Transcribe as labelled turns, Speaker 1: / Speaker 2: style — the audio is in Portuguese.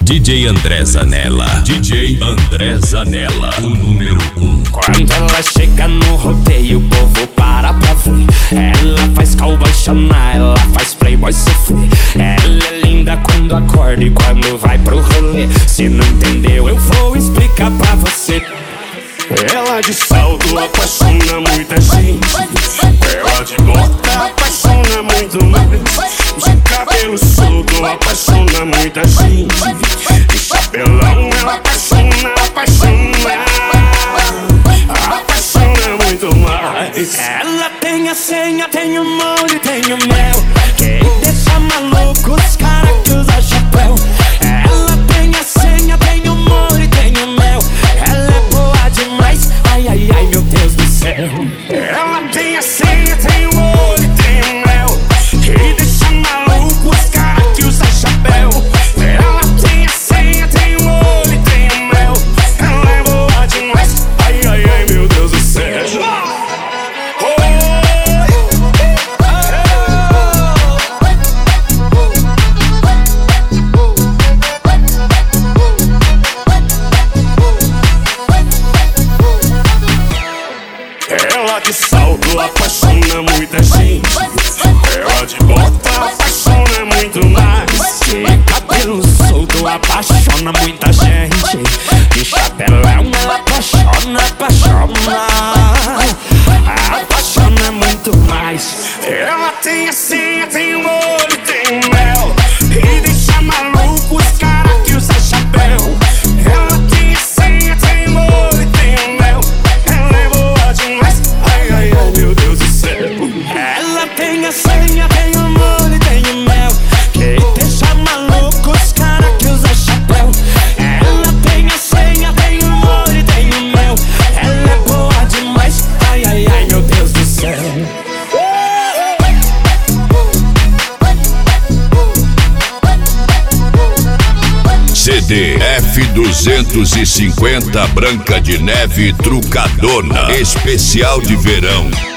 Speaker 1: DJ André Zanella. DJ André Zanella, o número 1.
Speaker 2: Quando ela chega no rodeio, o povo para pra ver. Ela faz cowboy chamar, ela faz playboy sofrer. Ela é linda quando acorda e quando vai pro rolê. Se não entendeu, eu vou explicar pra você. Ela de salto apaixona muita gente. Ela de bota apaixona muito mais. De cabelo solto apaixona muita gente. De chapelão ela apaixona, apaixona muito mais. Ela tem a senha, tem o molde, tem o mel, que deixa maluco os caras que usa chapéu. Ela tem a senha, tem o molde, tem o mel. Ela é boa demais, ai, ai, ai, meu Deus do céu. Ela tem a senha, tem o molde, tem o mel, que deixa maluco os caras que usa chapéu. Ela tem a senha, tem o molde, tem o mel. Ela é boa demais, ai, ai, ai, meu Deus do céu. Ela de salto apaixona muita gente. Ela de bota apaixona muito mais. De cabelo solto apaixona muita gente. De chapelão ela apaixona, apaixona muito mais. Ela tem a senha, tem o olho, tem o mel, e deixa maluco os caras que usa chapéu. Ela tem a senha, tem o olho, tem o mel. Ela é boa demais, ai, ai, ai, meu Deus do céu. Ela tem a senha, tem o molde, tem o mel, que deixa maluco os caras que usa chapéu. Ela tem a senha, tem o molde, tem o mel. Ela é boa demais, ai, ai, ai, meu Deus do céu.
Speaker 1: CD F250 Branca de Neve Trucadona, especial de verão.